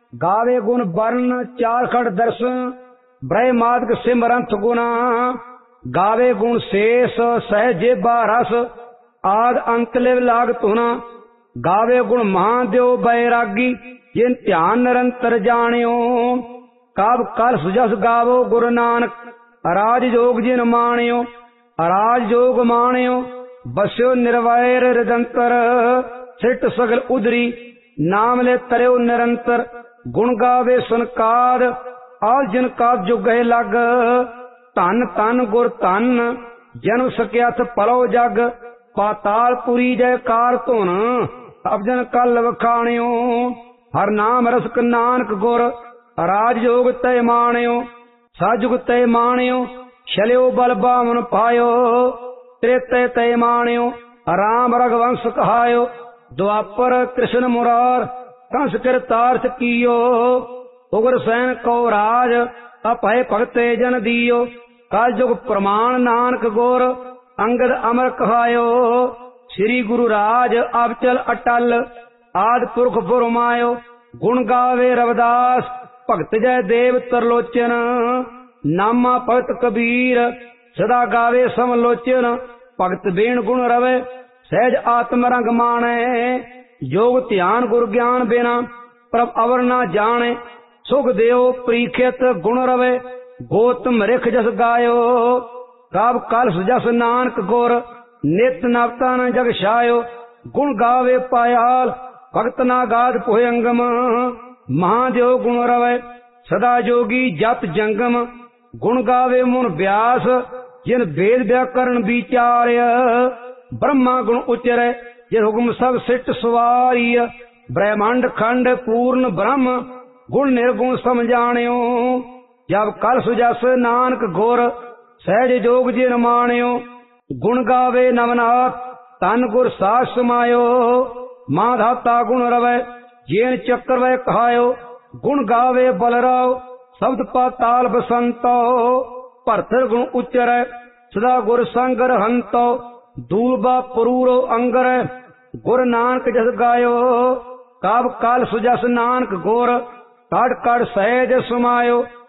गावे गुण वर्ण चार खड़ दर्शन ब्रह्मादक सिमरंथ गुना गावे गुण शेष सहजे बारस आद अंत लिव लाग तुना गावे गुण महादेव बैरागी जिन ध्यान निरंतर जानियो काब कल सुजस गावो गुरु नानक अराज जोग जिन मानियो अराज जोग मानियो बस्यो निर्वैर हृदंतर सिट सगल उदरी नाम ले तरयो निरंतर गुण गावे सुनकाद आल जिन का जुग है लग धन धन गुर धन जन सकियाथ पलो जग पातालपुरी जयकार धुन अब जन कल वखाणियो हर नाम रसक नानक गुर राज योग तय माणियो साजुग तय माणियो शलियो बल बामन पायो त्रेतय तय माणियो राम रघुवंश कहायो द्वापर कृष्ण मुरार कंस कृतार्थ कियो उग्र सैन को राज अपय भगते जन दियो काल जुग प्रमाण नानक गोर अंगद अमर कहायो श्री गुरु राज अबचल अटल आद पुरख फुरमायो गुण गावे रविदास भगत जय देव तरलोचन नामा भगत कबीर सदा गावे समलोचन भगत बेण गुण रवे सहज आत्म रंग माने योग ध्यान गुर ज्ञान बिना प्रभ अवर ना जाने सुख देव प्रीखित गुण रवे गोतम रिख जस गायो काब कल जस नानक गुर नित नवता न जग छायो गुण गावे पायाल भगत ना गाद पुहंगम महादेव गुण रवे सदा जोगी जप जंगम गुण गावे मुन व्यास जिन वेद व्याकरण विचार्य ब्रह्मा गुण उचरे जिन हुक्म सब सिट सवारिय ब्रह्मांड खंड पूर्ण ब्रह्म गुण निर्गुण समझाणियो जब कल सुजस नानक घोर सहज जोग जिन माणियो गुण गावे नवनाथ तन गुर सास समायो माधाता गुण रवै जेन चक्र वै कहायो गुण गावे बलराव शब्द पाताल बसंतो भरतर गुण उच्चर सदा गुर संगर हंतो दूलबा पुरूरो अंगर गुर नानक जस गायो काब काल सुजस नानक गोर काट काट सहज समायो